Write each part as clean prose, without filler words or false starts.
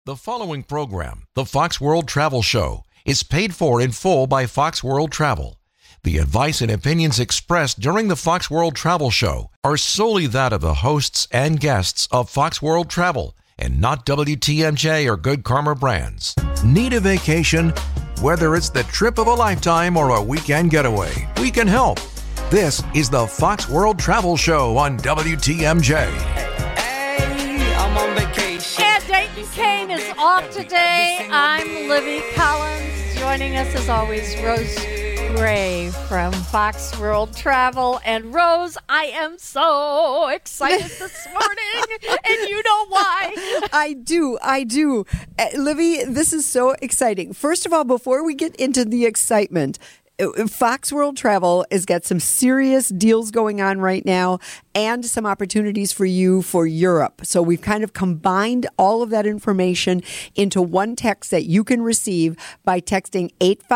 The following program, the Fox World Travel Show, is paid for in full by Fox World Travel. The advice and opinions expressed during the Fox World Travel Show are solely that of the hosts and guests of Fox World Travel and not WTMJ or Good Karma brands. Need a vacation? Whether it's the trip of a lifetime or a weekend getaway, we can help. This is the Fox World Travel Show on WTMJ. Hey, I'm on vacation. And Dayton Kane is off today. I'm Libby Collins. Joining us as always, Rose Gray from Fox World Travel. And Rose, I am so excited this morning, and you know why. I do. Libby, this is so exciting. First of all, before we get into the excitement, Fox World Travel has got some serious deals going on right now and some opportunities for you for Europe. So we've kind of combined all of that information into one text that you can receive by texting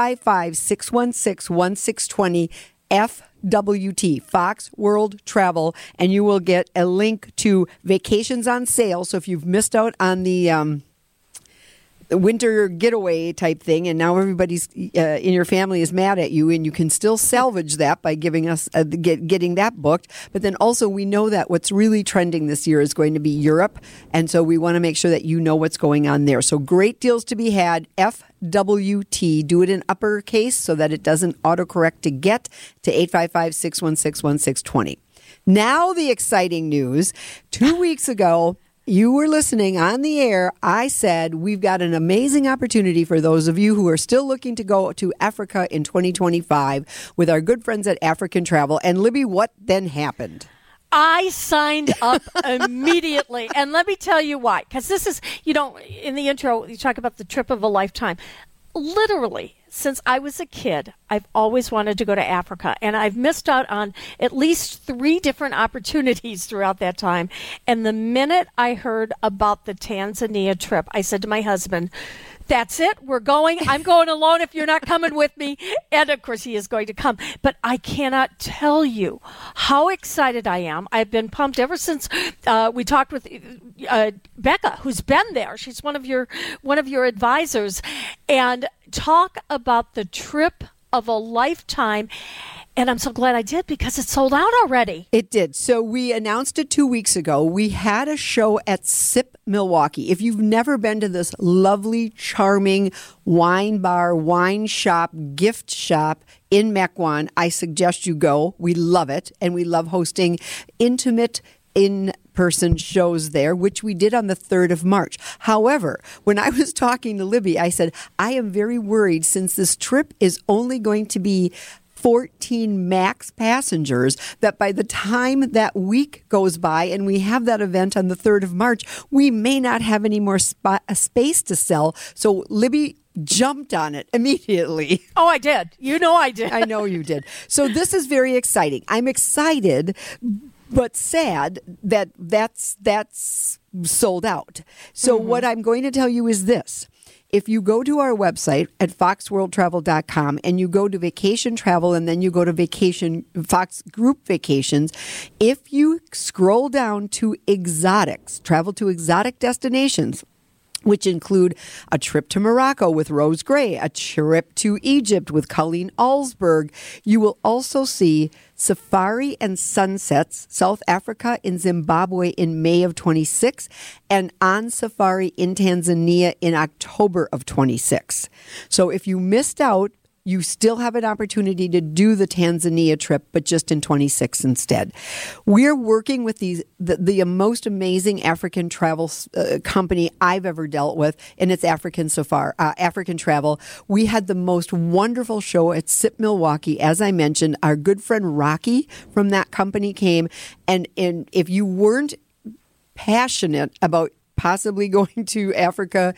855-616-1620 FWT, Fox World Travel, and you will get a link to vacations on sale. So if you've missed out on the winter getaway type thing, and now everybody's in your family is mad at you, and you can still salvage that by giving us getting that booked. But then also we know that what's really trending this year is going to be Europe, and so we want to make sure that you know what's going on there. So great deals to be had. FWT, do it in uppercase so that it doesn't autocorrect to get to 855-616-1620. Now the exciting news. 2 weeks ago, you were listening on the air. I said we've got an amazing opportunity for those of you who are still looking to go to Africa in 2025 with our good friends at African Travel. And Libby, what then happened? I signed up immediately. And let me tell you why. Because this is, in the intro, you talk about the trip of a lifetime. Literally, since I was a kid, I've always wanted to go to Africa, and I've missed out on at least 3 different opportunities throughout that time. And the minute I heard about the Tanzania trip, I said to my husband, that's it. We're going. I'm going alone if you're not coming with me. And, of course, he is going to come. But I cannot tell you how excited I am. I've been pumped ever since we talked with Becca, who's been there. She's one of your advisors. And talk about the trip of a lifetime. And I'm so glad I did because it sold out already. It did. So we announced it 2 weeks ago. We had a show at SIP Milwaukee. If you've never been to this lovely, charming wine bar, wine shop, gift shop in Mequon, I suggest you go. We love it. And we love hosting intimate in-person shows there, which we did on the 3rd of March. However, when I was talking to Libby, I said, I am very worried since this trip is only going to be 14 max passengers, that by the time that week goes by and we have that event on the 3rd of March, we may not have any more space to sell. So Libby jumped on it immediately. Oh, I did. You know I did. I know you did. So this is very exciting. I'm excited, but sad that that's sold out. So what I'm going to tell you is this. If you go to our website at foxworldtravel.com and you go to vacation travel and then you go to vacation Fox Group Vacations, if you scroll down to exotics, travel to exotic destinations, which include a trip to Morocco with Rose Gray, a trip to Egypt with Colleen Alsberg. You will also see Safari and Sunsets, South Africa and Zimbabwe in May of 26, and On Safari in Tanzania in October of 26. So if you missed out, you still have an opportunity to do the Tanzania trip, but just in 26 instead. We're working with the most amazing African travel company I've ever dealt with, and it's African Travel. We had the most wonderful show at SIP Milwaukee. As I mentioned, our good friend Rocky from that company came, and if you weren't passionate about possibly going to Africa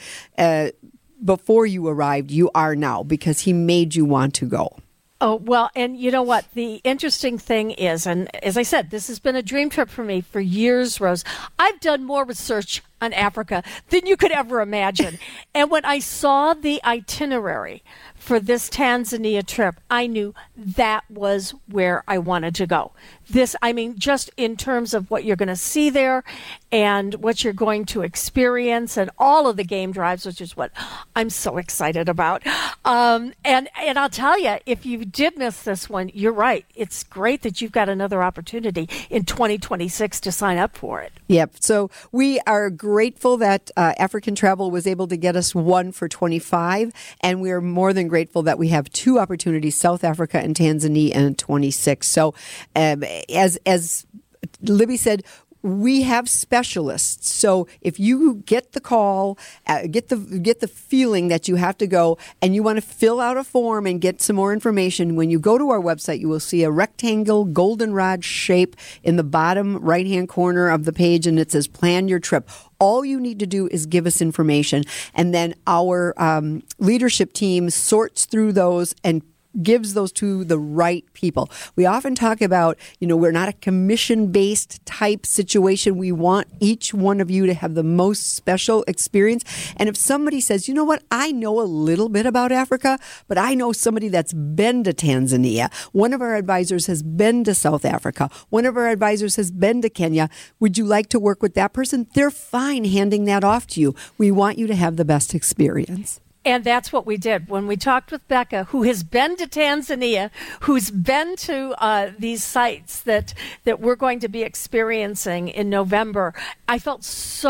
before you arrived, you are now, because he made you want to go. Oh, well, and you know what? The interesting thing is, and as I said, this has been a dream trip for me for years, Rose. I've done more research on Africa than you could ever imagine. And when I saw the itinerary for this Tanzania trip, I knew that was where I wanted to go. Just in terms of what you're going to see there and what you're going to experience and all of the game drives, which is what I'm so excited about. And I'll tell you, if you did miss this one, you're right. It's great that you've got another opportunity in 2026 to sign up for it. Yep. So we are grateful that African Travel was able to get us one for 25, and we are more than grateful that we have two opportunities, South Africa and Tanzania, in 26. So as Libby said, we have specialists. So if you get the call, get the feeling that you have to go and you want to fill out a form and get some more information, when you go to our website, you will see a rectangle goldenrod shape in the bottom right-hand corner of the page, and it says plan your trip. All you need to do is give us information, and then our leadership team sorts through those and gives those to the right people. We often talk about, we're not a commission-based type situation. We want each one of you to have the most special experience. And if somebody says, you know what, I know a little bit about Africa, but I know somebody that's been to Tanzania. One of our advisors has been to South Africa. One of our advisors has been to Kenya. Would you like to work with that person? They're fine handing that off to you. We want you to have the best experience. And that's what we did. When we talked with Becca, who has been to Tanzania, who's been to these sites that we're going to be experiencing in November, I felt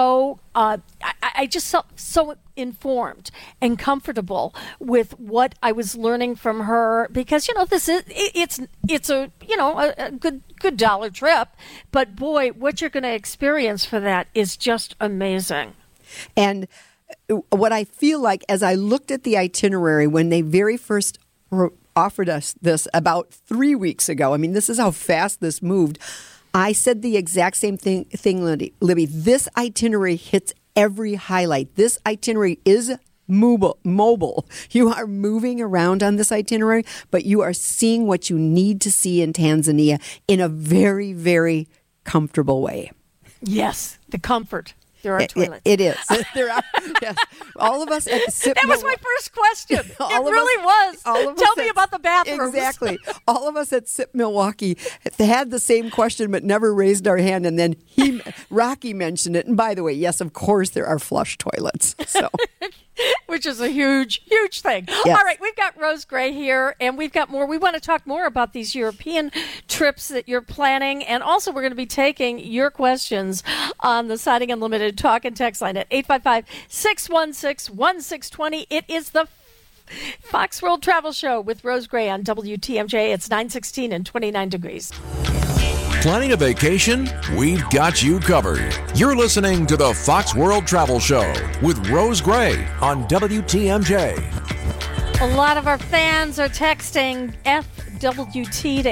I just felt so informed and comfortable with what I was learning from her, because it's a good dollar trip, but boy, what you're going to experience for that is just amazing. And what I feel like, as I looked at the itinerary when they very first offered us this about 3 weeks ago, this is how fast this moved. I said the exact same thing, Libby. This itinerary hits every highlight. This itinerary is mobile. You are moving around on this itinerary, but you are seeing what you need to see in Tanzania in a very, very comfortable way. Yes, the comfort. There are toilets. It is. There are. Yes. All of us at the SIP. That was my first question. It really was. Tell me about the bathrooms. Exactly. All of us at SIP Milwaukee had the same question, but never raised our hand. And then Rocky mentioned it. And by the way, yes, of course, there are flush toilets. So. Which is a huge, huge thing. Yes. All right, we've got Rose Gray here, and we've got more. We want to talk more about these European trips that you're planning, and also we're going to be taking your questions on the Siding Unlimited talk and text line at 855-616-1620. It is the Fox World Travel Show with Rose Gray on WTMJ. It's 9:16 and 29 degrees. Planning a vacation? We've got you covered. You're listening to the Fox World Travel Show with Rose Gray on WTMJ. A lot of our fans are texting FWT to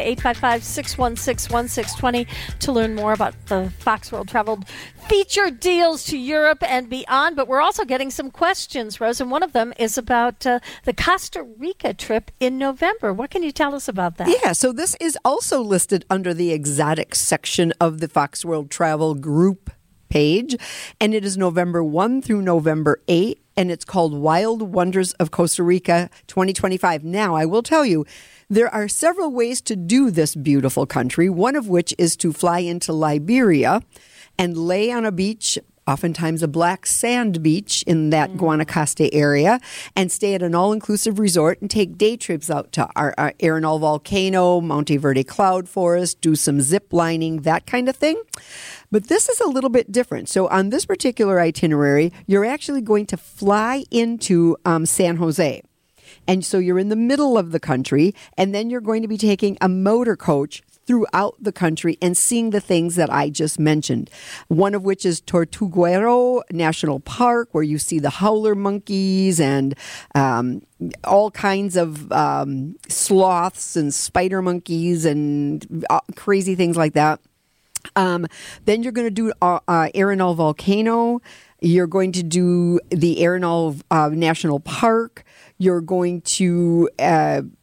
855-616-1620 to learn more about the Fox World Travel feature deals to Europe and beyond. But we're also getting some questions, Rose, and one of them is about the Costa Rica trip in November. What can you tell us about that? Yeah, so this is also listed under the exotic section of the Fox World Travel group page, and it is November 1 through November 8, and it's called Wild Wonders of Costa Rica 2025. Now, I will tell you, there are several ways to do this beautiful country, one of which is to fly into Liberia and lay on a beach, oftentimes a black sand beach in that Guanacaste area, and stay at an all-inclusive resort and take day trips out to our Arenal Volcano, Monte Verde Cloud Forest, do some zip lining, that kind of thing. But this is a little bit different. So on this particular itinerary, you're actually going to fly into San Jose. And so you're in the middle of the country, and then you're going to be taking a motor coach throughout the country and seeing the things that I just mentioned. One of which is Tortuguero National Park, where you see the howler monkeys and all kinds of sloths and spider monkeys and crazy things like that. Then you're going to do Arenal Volcano. You're going to do the Arenal National Park. You're going to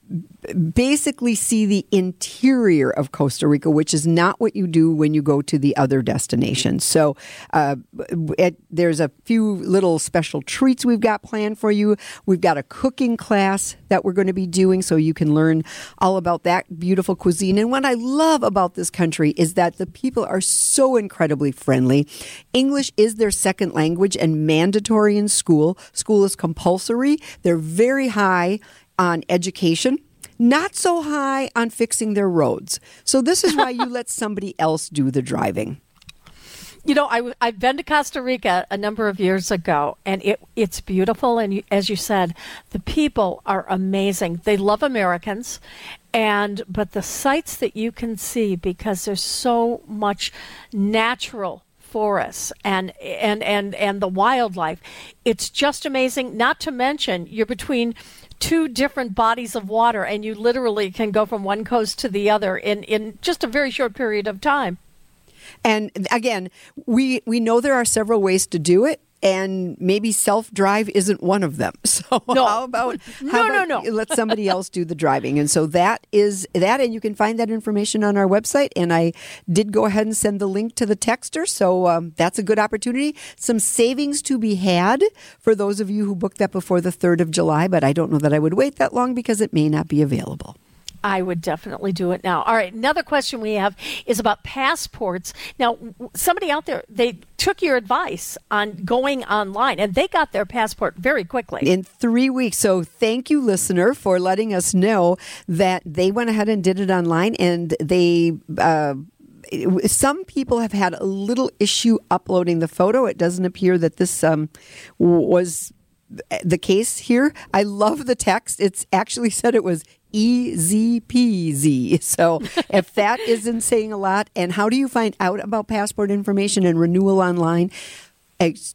basically see the interior of Costa Rica, which is not what you do when you go to the other destinations. So there's a few little special treats we've got planned for you. We've got a cooking class that we're going to be doing so you can learn all about that beautiful cuisine. And what I love about this country is that the people are so incredibly friendly. English is their second language and mandatory in school. School is compulsory. They're very high on education, not so high on fixing their roads. So this is why you let somebody else do the driving. You know, I've been to Costa Rica a number of years ago, and it's beautiful. And as you said, the people are amazing. They love Americans, but the sights that you can see, because there's so much natural forests and the wildlife, it's just amazing. Not to mention, you're between two different bodies of water, and you literally can go from one coast to the other in just a very short period of time. And again, we know there are several ways to do it, and maybe self-drive isn't one of them. So no. how about No. let somebody else do the driving? And so that is that, and you can find that information on our website. And I did go ahead and send the link to the texter, so that's a good opportunity. Some savings to be had for those of you who booked that before the 3rd of July, but I don't know that I would wait that long because it may not be available. I would definitely do it now. All right, another question we have is about passports. Now, somebody out there, they took your advice on going online, and they got their passport very quickly. In 3 weeks. So thank you, listener, for letting us know that they went ahead and did it online, and they... some people have had a little issue uploading the photo. It doesn't appear that this was the case here. I love the text. It's actually said it was easy peasy. So if that isn't saying a lot. And how do you find out about passport information and renewal online? It's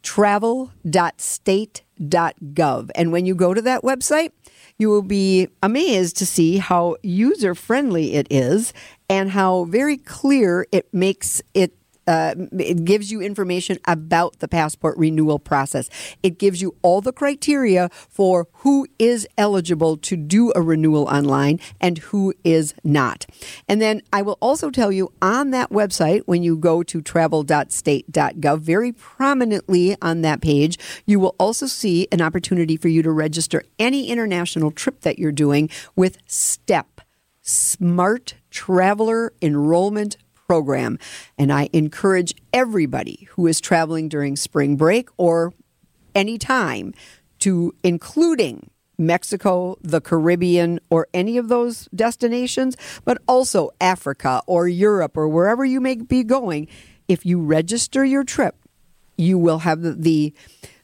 travel.state.gov. And when you go to that website, you will be amazed to see how user-friendly it is and how very clear it makes it. It gives you information about the passport renewal process. It gives you all the criteria for who is eligible to do a renewal online and who is not. And then I will also tell you on that website, when you go to travel.state.gov, very prominently on that page, you will also see an opportunity for you to register any international trip that you're doing with STEP, Smart Traveler Enrollment Program. And I encourage everybody who is traveling during spring break or any time to, including Mexico, the Caribbean, or any of those destinations, but also Africa or Europe or wherever you may be going. If you register your trip, you will have the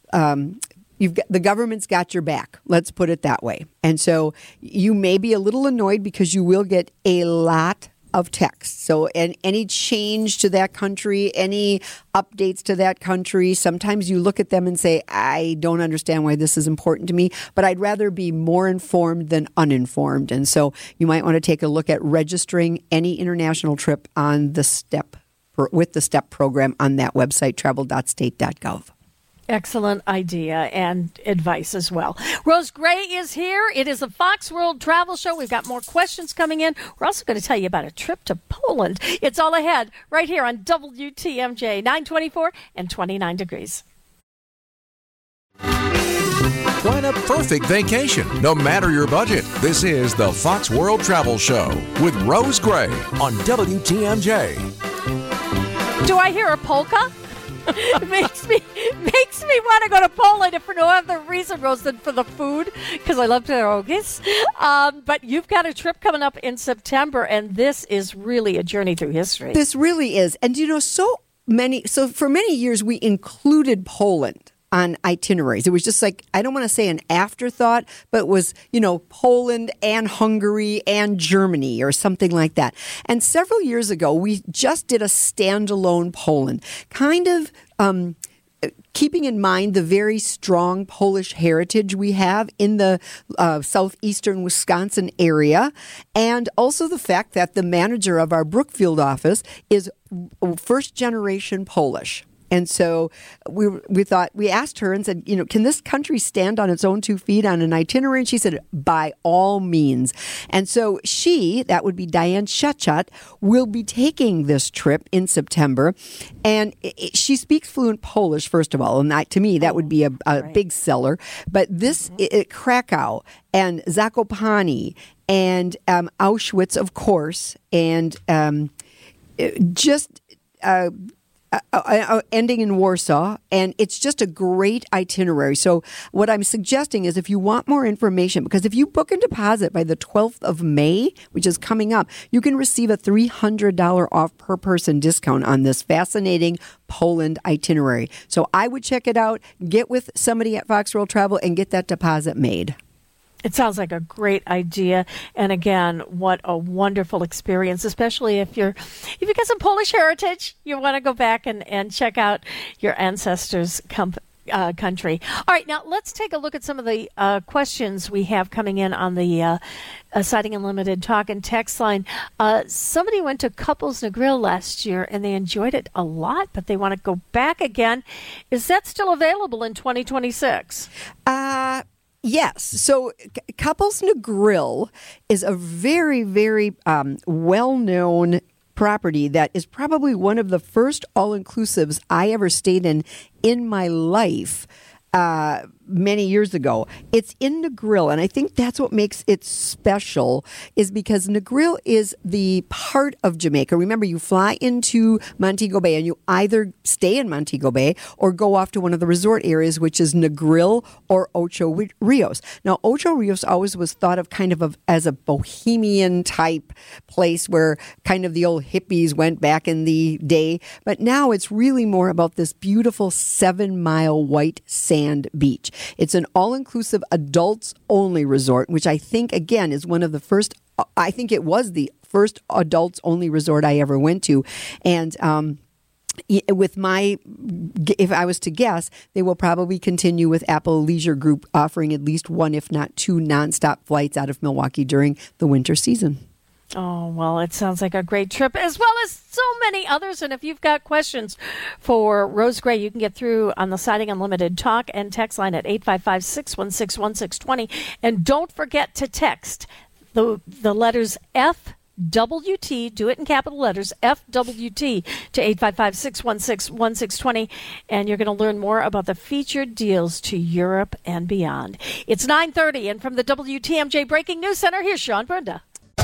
government's got your back. Let's put it that way. And so you may be a little annoyed because you will get a lot of text. So, and any change to that country, any updates to that country, sometimes you look at them and say, I don't understand why this is important to me, but I'd rather be more informed than uninformed. And so you might want to take a look at registering any international trip on the STEP, with the STEP program on that website, travel.state.gov. Excellent idea and advice as well. Rose Gray is here. It is a Fox World Travel Show. We've got more questions coming in. We're also going to tell you about a trip to Poland. It's all ahead right here on WTMJ, 924 and 29 degrees. Plan a perfect vacation, no matter your budget. This is the Fox World Travel Show with Rose Gray on WTMJ. Do I hear a polka? It makes me want to go to Poland, if for no other reason, Rose, than for the food, because I love pierogies. But you've got a trip coming up in September, and this is really a journey through history. This really is. And, so for many years, we included Poland on itineraries. It was just like, I don't want to say an afterthought, but it was, Poland and Hungary and Germany or something like that. And several years ago, we just did a standalone Poland, kind of keeping in mind the very strong Polish heritage we have in the southeastern Wisconsin area, and also the fact that the manager of our Brookfield office is first-generation Polish. And so we asked her and said, can this country stand on its own 2 feet on an itinerary? And she said, by all means. And so that would be Diane Shechat, will be taking this trip in September. And she speaks fluent Polish, first of all. And to me, that would be a big seller. But this, Krakow and Zakopane and Auschwitz, of course, and ending in Warsaw, and it's just a great itinerary. So what I'm suggesting is if you want more information, because if you book and deposit by the 12th of May, which is coming up, you can receive a $300 off per person discount on this fascinating Poland itinerary. So I would check it out, get with somebody at Fox World Travel, and get that deposit made. It sounds like a great idea, and again, what a wonderful experience, especially if you've got some Polish heritage, you want to go back and check out your ancestors' country. All right, now let's take a look at some of the questions we have coming in on the Sighting Unlimited talk and text line. Somebody went to Couples Negril last year, and they enjoyed it a lot, but they want to go back again. Is that still available in 2026? Yes. So Couples Negril is a very, very well-known property that is probably one of the first all-inclusives I ever stayed in my life. Many years ago. It's in Negril, and I think that's what makes it special, is because Negril is the part of Jamaica. Remember, you fly into Montego Bay, and you either stay in Montego Bay or go off to one of the resort areas, which is Negril or Ocho Rios. Now, Ocho Rios always was thought of as a bohemian type place where kind of the old hippies went back in the day, but now it's really more about this beautiful 7-mile white sand beach. It's an all-inclusive adults-only resort, which I think, again, is one of the first, I think it was the first adults-only resort I ever went to. And if I was to guess, they will probably continue with Apple Leisure Group offering at least one, if not 2 nonstop flights out of Milwaukee during the winter season. Oh, well, it sounds like a great trip, as well as so many others. And if you've got questions for Rose Gray, you can get through on the Sighting Unlimited talk and text line at 855-616-1620. And don't forget to text the letters FWT, do it in capital letters, FWT, to 855-616-1620. And you're going to learn more about the featured deals to Europe and beyond. It's 9:30, and from the WTMJ Breaking News Center, here's Sean Brenda.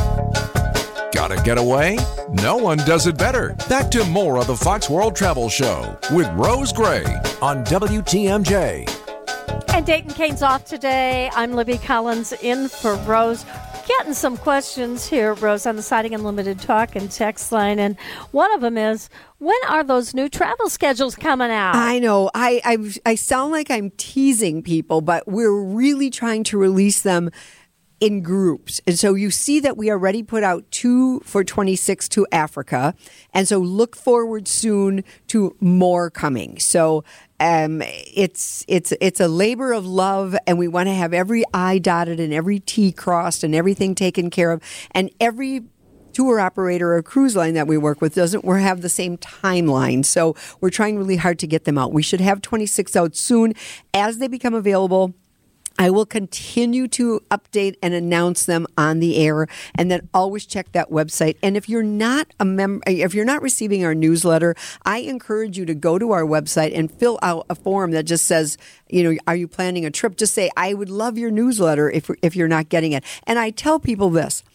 Gotta get away? No one does it better. Back to more of the Fox World Travel Show with Rose Gray on WTMJ. And Dayton Kane's off today. I'm Libby Collins in for Rose. Getting some questions here, Rose, on the Sighting Unlimited talk and text line. And one of them is, when are those new travel schedules coming out? I know. I sound like I'm teasing people, but we're really trying to release them in groups. And so you see that we already put out 2 for 26 to Africa. And so look forward soon to more coming. So it's a labor of love, and we want to have every I dotted and every T crossed and everything taken care of. And every tour operator or cruise line that we work with doesn't have the same timeline. So we're trying really hard to get them out. We should have 26 out soon. As they become available, I will continue to update and announce them on the air, and then always check that website. And if you're not a member, if you're not receiving our newsletter, I encourage you to go to our website and fill out a form that just says, are you planning a trip? Just say, I would love your newsletter if you're not getting it. And I tell people this.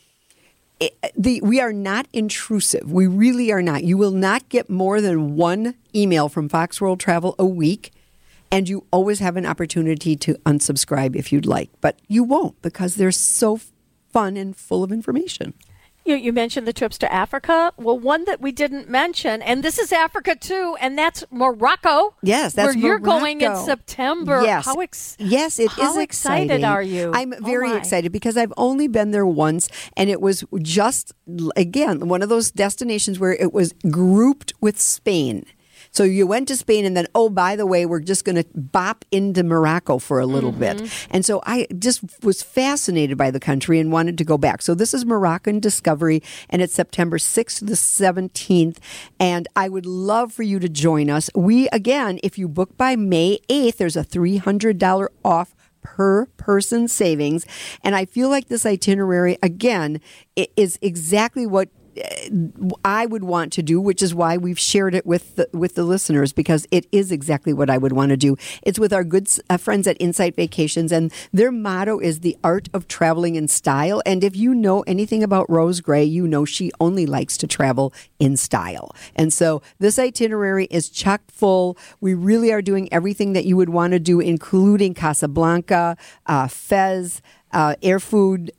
We are not intrusive. We really are not. You will not get more than 1 email from Fox World Travel a week. And you always have an opportunity to unsubscribe if you'd like. But you won't, because they're so fun and full of information. You mentioned the trips to Africa. Well, one that we didn't mention, and this is Africa too, and that's Morocco. Yes, that's where you're going in September. Yes, how exciting. Are you? I'm very excited because I've only been there once, and it was just, again, one of those destinations where it was grouped with Spain. So you went to Spain and then, oh, by the way, we're just going to bop into Morocco for a little bit. And so I just was fascinated by the country and wanted to go back. So this is Moroccan Discovery, and it's September 6th to the 17th. And I would love for you to join us. We, again, if you book by May 8th, there's a $300 off per person savings. And I feel like this itinerary, again, is exactly what I would want to do, which is why we've shared it with the listeners, because it is exactly what I would want to do. It's with our good friends at Insight Vacations, and their motto is the art of traveling in style. And if you know anything about Rose Gray, you know she only likes to travel in style. And so this itinerary is chock full. We really are doing everything that you would want to do, including Casablanca, Fez, Erfoud,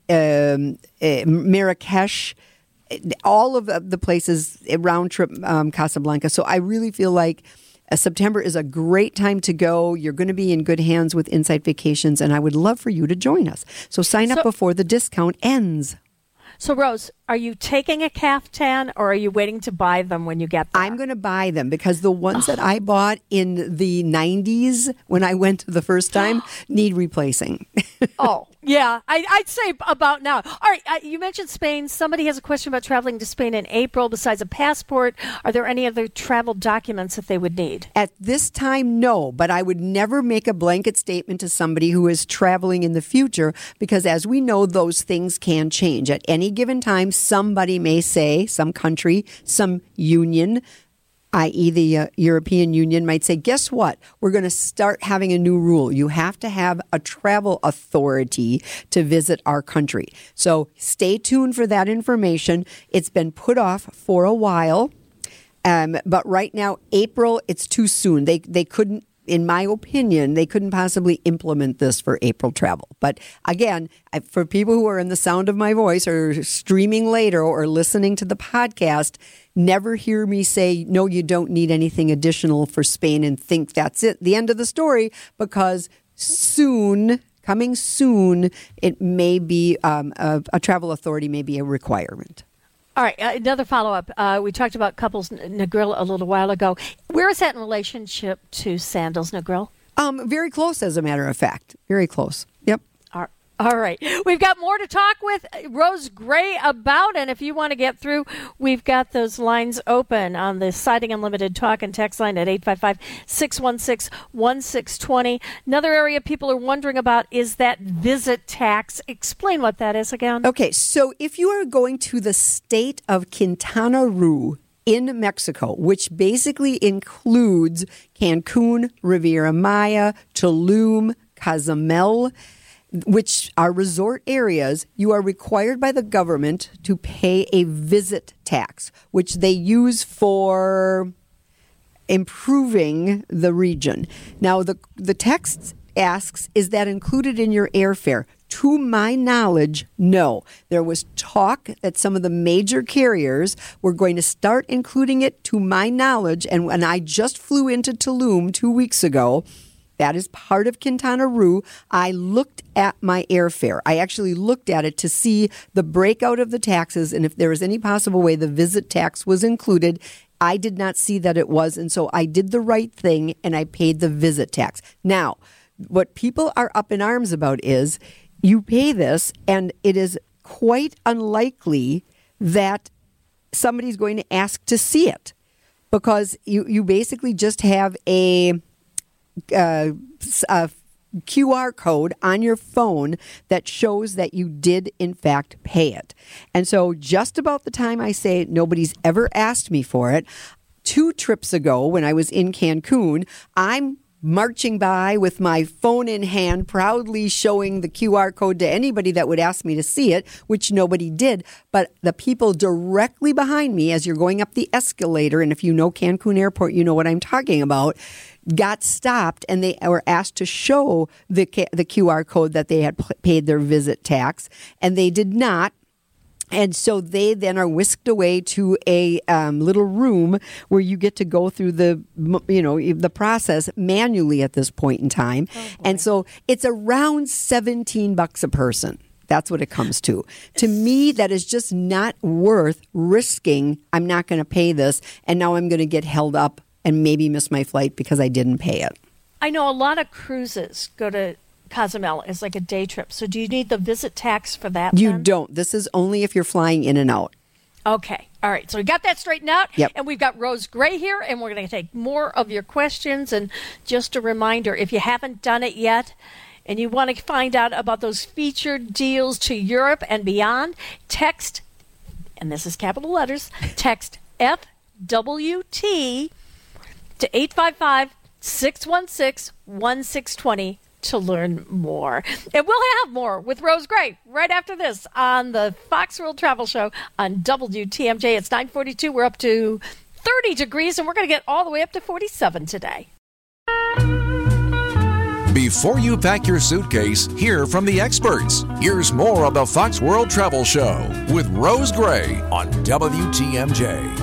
Marrakesh, all of the places, round trip Casablanca. So I really feel like September is a great time to go. You're going to be in good hands with Insight Vacations, and I would love for you to join us. So sign up before the discount ends. So, Rose, are you taking a caftan, or are you waiting to buy them when you get there? I'm going to buy them, because the ones that I bought in the 90s when I went the first time need replacing. Oh, yeah. I'd say about now. All right. You mentioned Spain. Somebody has a question about traveling to Spain in April. Besides a passport, are there any other travel documents that they would need? At this time, no. But I would never make a blanket statement to somebody who is traveling in the future, because as we know, those things can change. At any given time, somebody may say, some country, some union, i.e. the European Union, might say, guess what? We're going to start having a new rule. You have to have a travel authority to visit our country. So stay tuned for that information. It's been put off for a while. But right now, April, it's too soon. They couldn't, in my opinion, they couldn't possibly implement this for April travel. But again, for people who are in the sound of my voice or streaming later or listening to the podcast, never hear me say, no, you don't need anything additional for Spain and think that's it, the end of the story, because coming soon, it may be a travel authority may be a requirement. All right, another follow-up. We talked about Couples Negril a little while ago. Where is that in relationship to Sandals Negril? Very close, as a matter of fact. Very close. Yep. All right. We've got more to talk with Rose Gray about, and if you want to get through, we've got those lines open on the Siding Unlimited talk and text line at 855-616-1620. Another area people are wondering about is that visit tax. Explain what that is again. Okay, so if you are going to the state of Quintana Roo in Mexico, which basically includes Cancun, Riviera Maya, Tulum, Cozumel, which are resort areas, you are required by the government to pay a visit tax, which they use for improving the region. Now, the text asks, is that included in your airfare? To my knowledge, no. There was talk that some of the major carriers were going to start including it, to my knowledge, and when I just flew into Tulum 2 weeks ago, that is part of Quintana Roo. I looked at my airfare. I actually looked at it to see the breakout of the taxes and if there was any possible way the visit tax was included. I did not see that it was, and so I did the right thing and I paid the visit tax. Now, what people are up in arms about is you pay this and it is quite unlikely that somebody's going to ask to see it, because you basically just have a QR code on your phone that shows that you did in fact pay it. And so just about the time I say nobody's ever asked me for it, 2 trips ago when I was in Cancun, I'm marching by with my phone in hand, proudly showing the QR code to anybody that would ask me to see it, which nobody did. But the people directly behind me, as you're going up the escalator, and if you know Cancun Airport, you know what I'm talking about, got stopped and they were asked to show the QR code that they had paid their visit tax, and they did not. And so they then are whisked away to a little room where you get to go through the process manually at this point in time. And so it's around $17 a person. That's what it comes to. To me, that is just not worth risking. I'm not going to pay this, and now I'm going to get held up and maybe miss my flight because I didn't pay it. I know a lot of cruises go to Cozumel as like a day trip. So do you need the visit tax for that? You then? don't. This is only if you're flying in and out. Okay. All right. So we got that straightened out. Yep. And we've got Rose Gray here, and we're going to take more of your questions. And just a reminder, if you haven't done it yet and you want to find out about those featured deals to Europe and beyond, text, and this is capital letters, text FWT to 855-616-1620 to learn more. And we'll have more with Rose Gray right after this on the Fox World Travel Show on WTMJ. It's 9:42. We're up to 30 degrees, and we're going to get all the way up to 47 today. Before you pack your suitcase, hear from the experts. Here's more of the Fox World Travel Show with Rose Gray on WTMJ.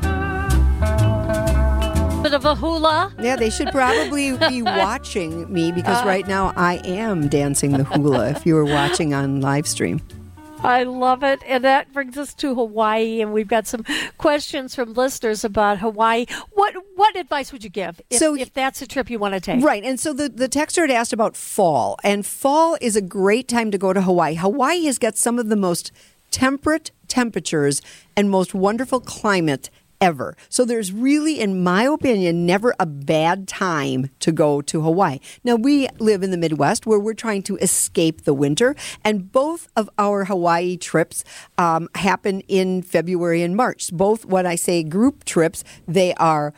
Bit of a hula. Yeah, they should probably be watching me because right now I am dancing the hula if you were watching on live stream. I love it. And that brings us to Hawaii, and we've got some questions from listeners about Hawaii. What advice would you give if that's a trip you want to take? Right. And so the texter had asked about fall, and fall is a great time to go to Hawaii. Hawaii has got some of the most temperate temperatures and most wonderful climate ever. So there's really, in my opinion, never a bad time to go to Hawaii. Now, we live in the Midwest where we're trying to escape the winter, and both of our Hawaii trips happen in February and March. Both, when I say group trips, they are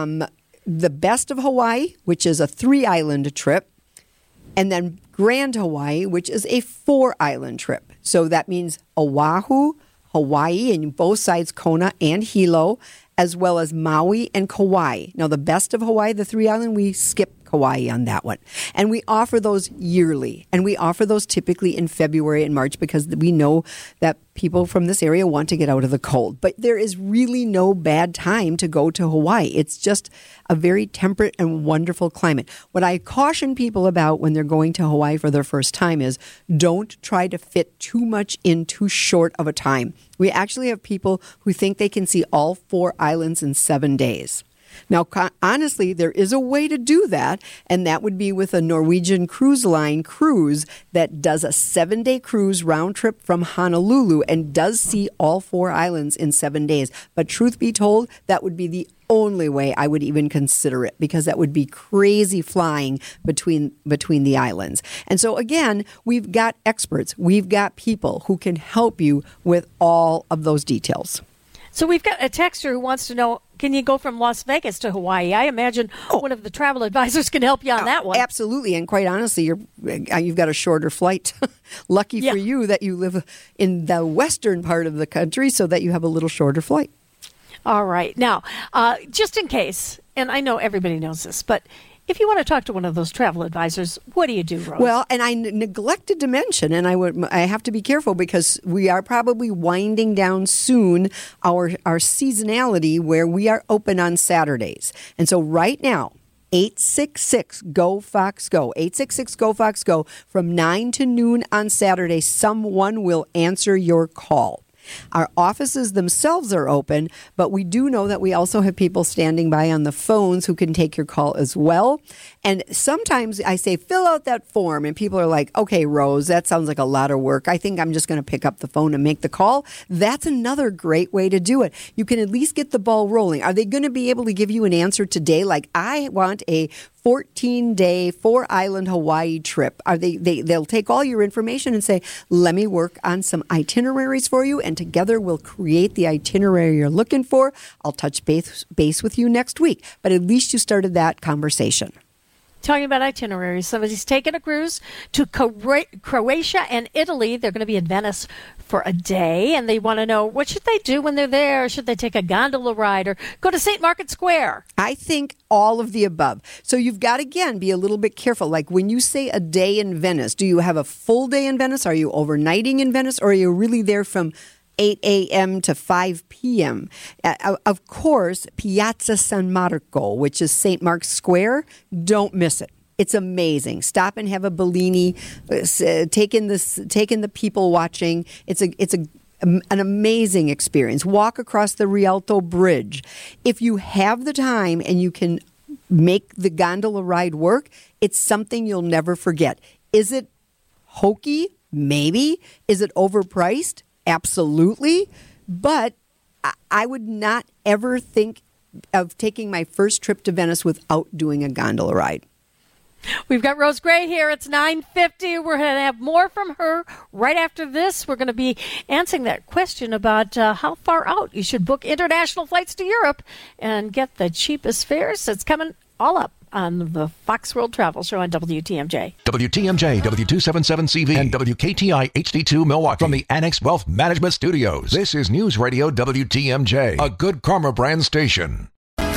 the Best of Hawaii, which is a 3-island trip, and then Grand Hawaii, which is a 4-island trip. So that means Oahu, Hawaii, and both sides, Kona and Hilo, as well as Maui and Kauai. Now, the Best of Hawaii, the 3-island, we skip Kauai on that one. And we offer those yearly. And we offer those typically in February and March because we know that people from this area want to get out of the cold. But there is really no bad time to go to Hawaii. It's just a very temperate and wonderful climate. What I caution people about when they're going to Hawaii for their first time is don't try to fit too much in too short of a time. We actually have people who think they can see all 4 islands in 7 days. Now, honestly, there is a way to do that, and that would be with a Norwegian Cruise Line cruise that does a 7-day cruise round trip from Honolulu and does see all 4 islands in 7 days. But truth be told, that would be the only way I would even consider it, because that would be crazy flying between the islands. And so again, we've got experts, we've got people who can help you with all of those details. So we've got a texter who wants to know, can you go from Las Vegas to Hawaii? I imagine one of the travel advisors can help you on that one. Absolutely. And quite honestly, you've got a shorter flight. Lucky for you that you live in the western part of the country so that you have a little shorter flight. All right. Now, just in case, and I know everybody knows this, but if you want to talk to one of those travel advisors, what do you do, Rose? Well, and I neglected to mention, and I have to be careful because we are probably winding down soon our seasonality where we are open on Saturdays. And so right now, 866-GO-FOX-GO. 866-GO-FOX-GO. From 9 to noon on Saturday, someone will answer your call. Our offices themselves are open, but we do know that we also have people standing by on the phones who can take your call as well. And sometimes I say, fill out that form, and people are like, okay, Rose, that sounds like a lot of work. I think I'm just going to pick up the phone and make the call. That's another great way to do it. You can at least get the ball rolling. Are they going to be able to give you an answer today? Like, I want a 14-day 4-island Hawaii trip. They'll take all your information and say, let me work on some itineraries for you, and together we'll create the itinerary you're looking for. I'll touch base with you next week. But at least you started that conversation. Talking about itineraries, somebody's taking a cruise to Croatia and Italy. They're going to be in Venice for a day, and they want to know, what should they do when they're there? Should they take a gondola ride or go to St. Market Square? I think all of the above. So you've got to, again, be a little bit careful. Like when you say a day in Venice, do you have a full day in Venice? Are you overnighting in Venice? Or are you really there from 8 a.m. to 5 p.m. Of course, Piazza San Marco, which is St. Mark's Square, don't miss it. It's amazing. Stop and have a Bellini, take in the people watching. It's a an amazing experience. Walk across the Rialto Bridge. If you have the time and you can make the gondola ride work, it's something you'll never forget. Is it hokey? Maybe. Is it overpriced? Absolutely. But I would not ever think of taking my first trip to Venice without doing a gondola ride. We've got Rose Gray here. It's 9:50. We're going to have more from her right after this. We're going to be answering that question about how far out you should book international flights to Europe and get the cheapest fares. It's coming all up on the Fox World Travel Show on WTMJ. WTMJ, W277CV, and WKTI HD2 Milwaukee. From the Annex Wealth Management Studios, this is News Radio WTMJ, a Good Karma brand station.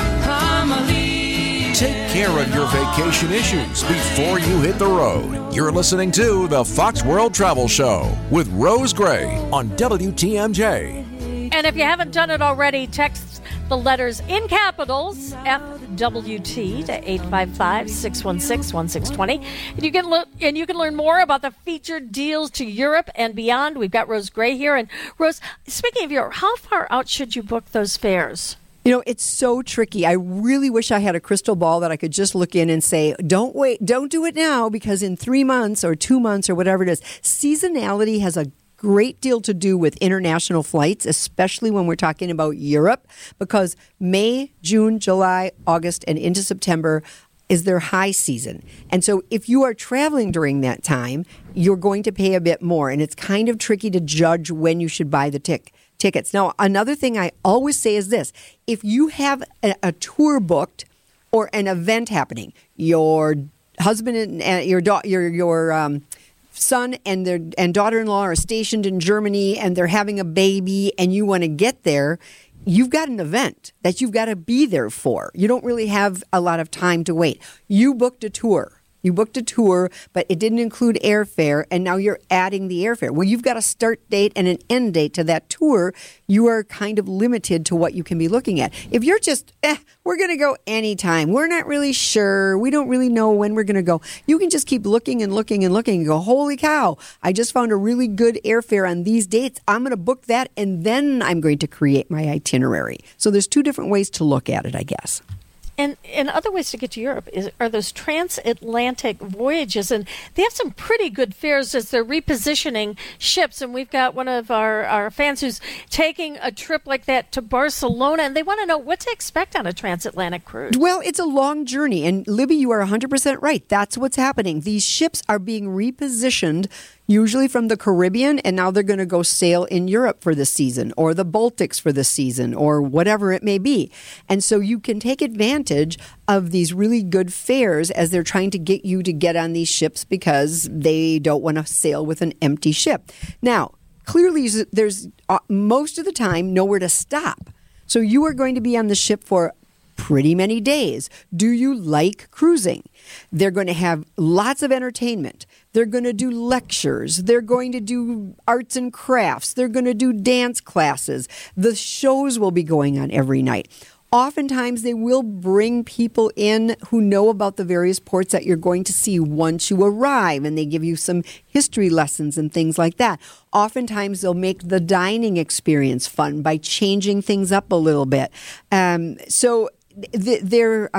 Take care of your vacation issues before you hit the road. You're listening to the Fox World Travel Show with Rose Gray on WTMJ. And if you haven't done it already, text the letters in capitals, FWT, to 855-616-1620. And you can learn more about the featured deals to Europe and beyond. We've got Rose Gray here. And Rose, speaking of Europe, how far out should you book those fares? You know, it's so tricky. I really wish I had a crystal ball that I could just look in and say, don't wait, don't do it now, because in 3 months or 2 months or whatever it is, seasonality has a great deal to do with international flights, especially when we're talking about Europe, because May, June, July, August, and into September is their high season. And so if you are traveling during that time, you're going to pay a bit more. And it's kind of tricky to judge when you should buy the tickets. Now, another thing I always say is this. If you have a tour booked or an event happening, your husband and your son and daughter-in-law are stationed in Germany and they're having a baby and you want to get there, you've got an event that you've got to be there for. You don't really have a lot of time to wait. You booked a tour. But it didn't include airfare, and now you're adding the airfare. Well, you've got a start date and an end date to that tour. You are kind of limited to what you can be looking at. If you're just, we're going to go anytime. We're not really sure. We don't really know when we're going to go. You can just keep looking and looking and looking and go, holy cow, I just found a really good airfare on these dates. I'm going to book that, and then I'm going to create my itinerary. So there's two different ways to look at it, I guess. And other ways to get to Europe are those transatlantic voyages. And they have some pretty good fares as they're repositioning ships. And we've got one of our fans who's taking a trip like that to Barcelona. And they want to know what to expect on a transatlantic cruise. Well, it's a long journey. And Libby, you are 100% right. That's what's happening. These ships are being repositioned usually from the Caribbean, and now they're going to go sail in Europe for the season, or the Baltics for the season, or whatever it may be. And so you can take advantage of these really good fares as they're trying to get you to get on these ships because they don't want to sail with an empty ship. Now, clearly there's most of the time nowhere to stop. So you are going to be on the ship for pretty many days. Do you like cruising? They're going to have lots of entertainment. They're going to do lectures. They're going to do arts and crafts. They're going to do dance classes. The shows will be going on every night. Oftentimes, they will bring people in who know about the various ports that you're going to see once you arrive, and they give you some history lessons and things like that. Oftentimes, they'll make the dining experience fun by changing things up a little bit. So they're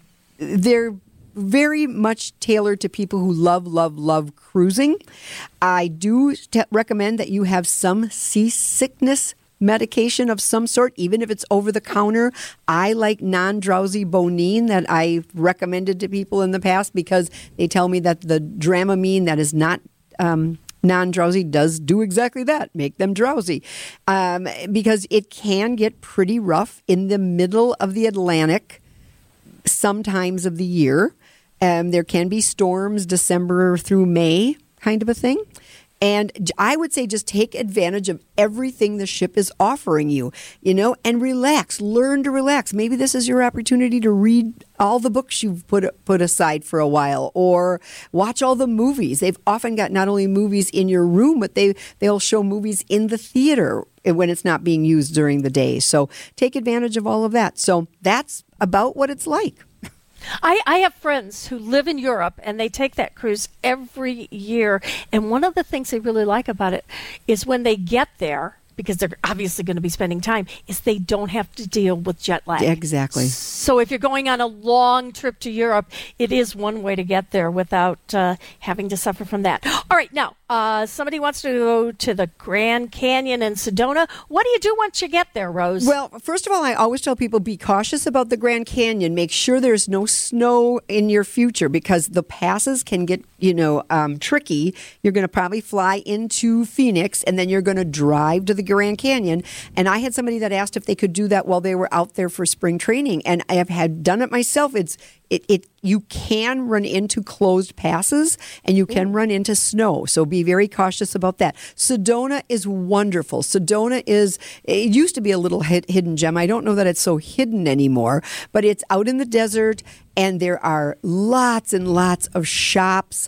very much tailored to people who love cruising. I do recommend that you have some seasickness medication of some sort, even if it's over the counter. I like non-drowsy Bonine that I've recommended to people in the past because they tell me that the Dramamine that is not non-drowsy does do exactly that, make them drowsy, because it can get pretty rough in the middle of the Atlantic sometimes of the year. There can be storms December through May kind of a thing. And I would say just take advantage of everything the ship is offering you, and relax. Learn to relax. Maybe this is your opportunity to read all the books you've put aside for a while, or watch all the movies. They've often got not only movies in your room, but they'll show movies in the theater when it's not being used during the day. So take advantage of all of that. So that's about what it's like. I have friends who live in Europe, and they take that cruise every year. And one of the things they really like about it is when they get there, because they're obviously going to be spending time, is they don't have to deal with jet lag. Exactly. So if you're going on a long trip to Europe, it is one way to get there without having to suffer from that. All right, now, somebody wants to go to the Grand Canyon in Sedona. What do you do once you get there, Rose? Well, first of all, I always tell people be cautious about the Grand Canyon. Make sure there's no snow in your future because the passes can get, tricky. You're going to probably fly into Phoenix and then you're going to drive to the Grand Canyon. And I had somebody that asked if they could do that while they were out there for spring training. And I have had done it myself. You can run into closed passes and you can run into snow. So be very cautious about that. Sedona is wonderful. Sedona it used to be a little hidden gem. I don't know that it's so hidden anymore, but it's out in the desert and there are lots and lots of shops.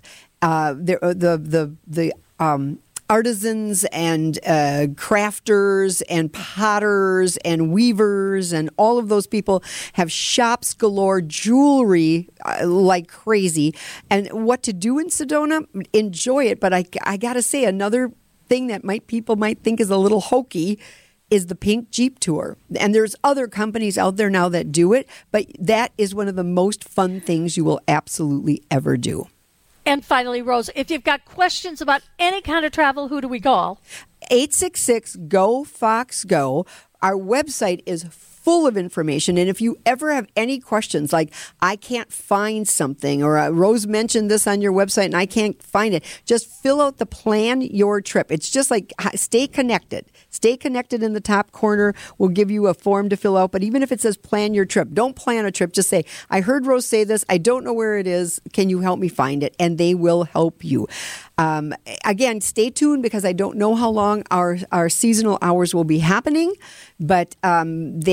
The artisans and crafters and potters and weavers and all of those people have shops galore, jewelry like crazy. And what to do in Sedona, enjoy it. But I got to say, another thing that people might think is a little hokey is the Pink Jeep Tour. And there's other companies out there now that do it, but that is one of the most fun things you will absolutely ever do. And finally, Rose, if you've got questions about any kind of travel, who do we call? 866-GO-FOX-GO. Our website is full of information. And if you ever have any questions, like I can't find something, or Rose mentioned this on your website and I can't find it, just fill out the plan your trip. It's just like stay connected. Stay connected in the top corner. We'll give you a form to fill out. But even if it says plan your trip, don't plan a trip. Just say, I heard Rose say this. I don't know where it is. Can you help me find it? And they will help you. Again, stay tuned because I don't know how long our seasonal hours will be happening, but I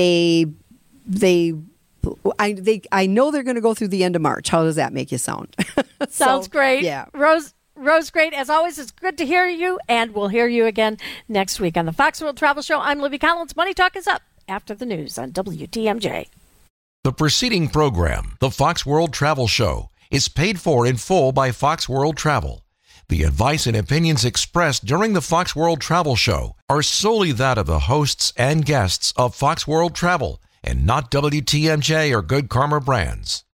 know they're going to go through the end of March. How does that make you sound? Sounds great. Yeah. Rose, great. As always, it's good to hear you, and we'll hear you again next week on the Fox World Travel Show. I'm Libby Collins. Money Talk is up after the news on WTMJ. The preceding program, the Fox World Travel Show, is paid for in full by Fox World Travel. The advice and opinions expressed during the Fox World Travel Show are solely that of the hosts and guests of Fox World Travel and not WTMJ or Good Karma Brands.